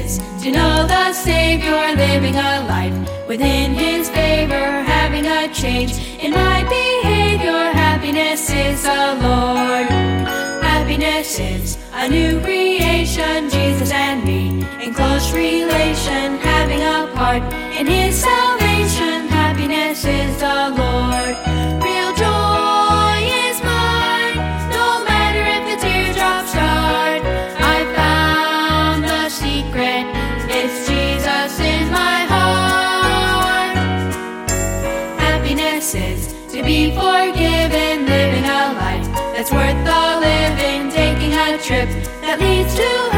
is to know the Savior, living a life within His favor, having a change in my behavior. Happiness is the Lord. Happiness is a new creation, Jesus and me in close relation, having a part in His salvation. Happiness is the Lord. Real joy is mine, no matter if the teardrops start. I found the secret, it's Jesus in my heart. Happiness is to be forgiven, living a life that's worth the living, taking a trip that leads to